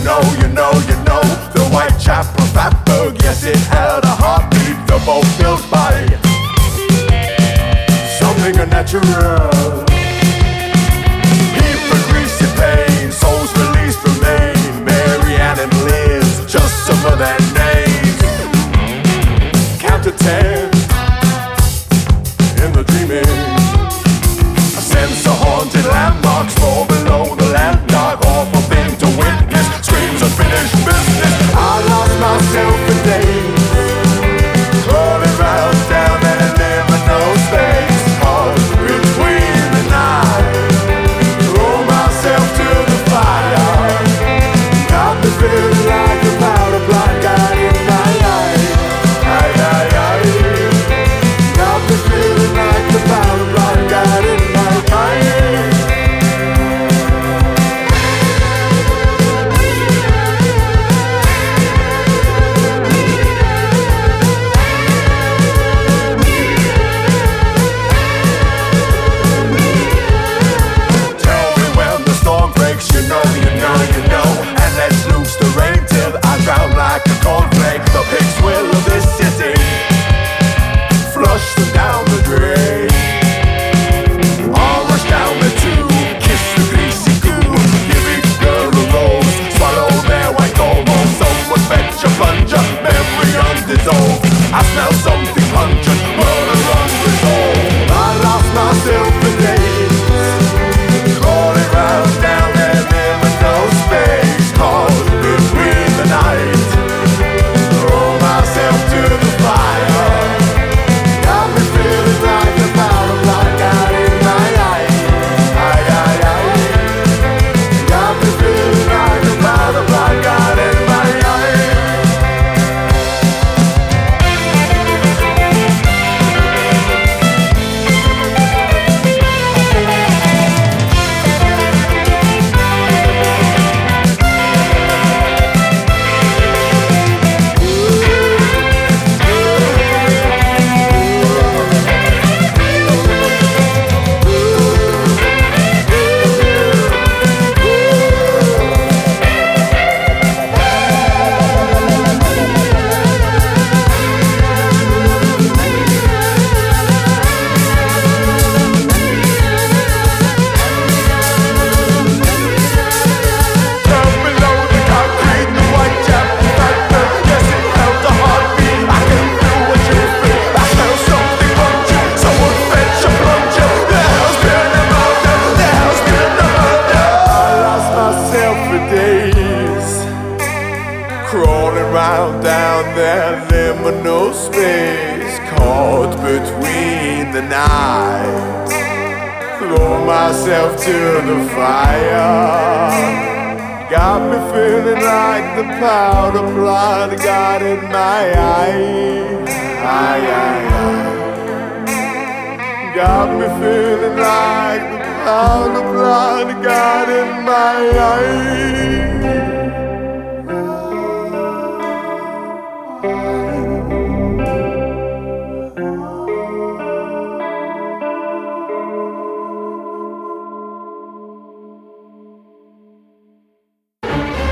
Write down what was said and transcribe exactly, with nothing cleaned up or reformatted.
know, you know, you know, the Whitechapel Fatberg, yes, it had a heartbeat. They're both built by something unnatural. Heap for greasy pain, souls released remain. Mary Ann and Liz, just some of their names. Count to ten in the dreaming. A sense of haunted landmarks fall below the land dark. Awful thing to witness, screams of finished business. I lost myself for days, crawling round down that liminal space. Caught between the night, throw myself to the fire. Got me feeling like a powder blot got in my eye. Aye, aye, aye. Got me feeling like the powder blot got in my eye. You know, you know, you know, and let's loose the rain till I drown like a cornflake. The pig swill of this city, flush them down the drain. I'll rush down the tube, kiss the greasy goo. Give each girl a rose, swallow their white hormones. Someone fetch a plunger, memory undissolved. I smell something pungent, murder unresolved. I lost myself for days, crawling round down there. Space caught between the night, throw myself to the fire. Got me feeling like the powder blot got in my eye. Aye, aye, aye. Got me feeling like the powder blot got in my eye. Crawling round down that liminal space, caught between the night, throw myself to the fire. Got me feeling like the powder blot got in my eye. Aye, aye, aye. Got me feeling like the powder blot got in my eye.